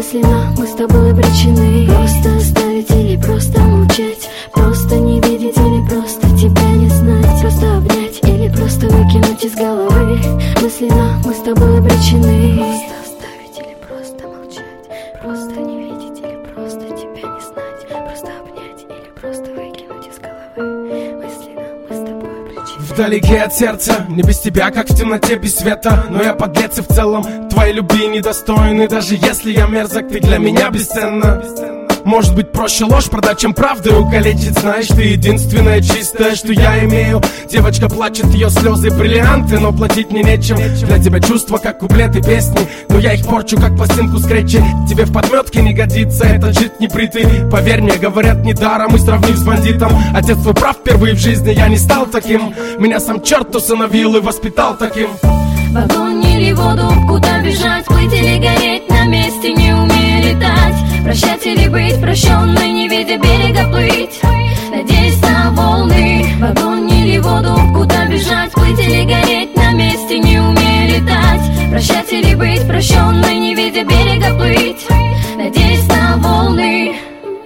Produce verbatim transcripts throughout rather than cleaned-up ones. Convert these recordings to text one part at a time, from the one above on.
мысленно мы с тобой обречены. Просто оставить или просто молчать, просто не видеть или просто тебя не знать, просто обнять или просто выкинуть из головы. Мысленно мы с тобой обречены. Просто оставить или просто молчать, просто не видеть или просто тебя не знать, просто обнять или просто выкинуть из головы. Мысленно мы с тобой обречены. Вдалеке от сердца, не без тебя, как в темноте без света. Но я подлец и в целом твоей любви недостоин. И даже если я мерзок, ты для меня бесценна. Может быть, проще ложь продать, чем правду укалечить. Знаешь, ты единственное чистое, что я имею. Девочка плачет, ее слезы бриллианты, но платить мне нечем. Для тебя чувства, как куплеты песни, но я их порчу, как пластинку скретчей. Тебе в подметке не годится этот жид непритый. Поверь мне, говорят недаром, и сравнив с бандитом. Отец твой прав, впервые в жизни я не стал таким. Меня сам черт усыновил и воспитал таким. В огонь или воду, куда бежать, плыть или гореть, на месте не умею летать. Прощать или быть прощенной, не видя берега плыть, надеясь на волны. В огонь или воду, куда бежать, плыть или гореть, на месте не умею летать. Прощать или быть прощенной, не видя берега плыть, надеясь на волны.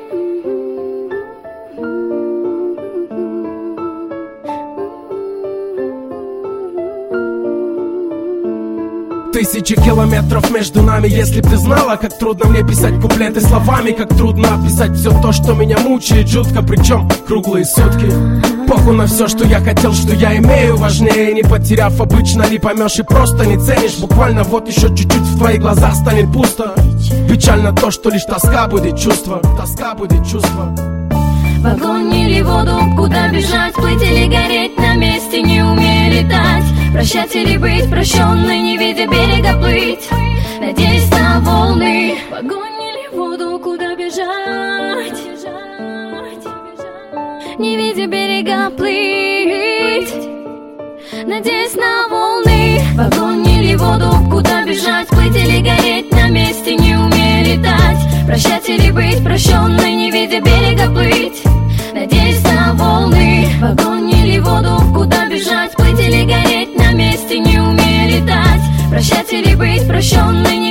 Тысячи километров между нами. Если б ты знала, как трудно мне писать куплеты словами, как трудно описать все то, что меня мучает жутко, причем круглые сутки. Похуй на все, что я хотел, что я имею. Важнее, не потеряв, обычно не поймешь и просто не ценишь. Буквально вот еще чуть-чуть в твоих глазах станет пусто. Печально то, что лишь тоска будет чувство. Тоска будет чувство. В огонь или воду, куда бежать, плыть или гореть, на месте не умею летать. Прощать или быть прощенной, не видя берега плыть, надеясь на волны. В огонь или воду, куда бежать, не видя берега плыть, надеясь на волны. В огонь или воду, куда бежать, плыть или гореть, на месте не умею летать. Прощать или быть прощенной, не видя берега плыть, надеясь на волны. В огонь или воду, куда бежать, плыть или гореть, на месте не умею летать. Прощать или быть прощенной, не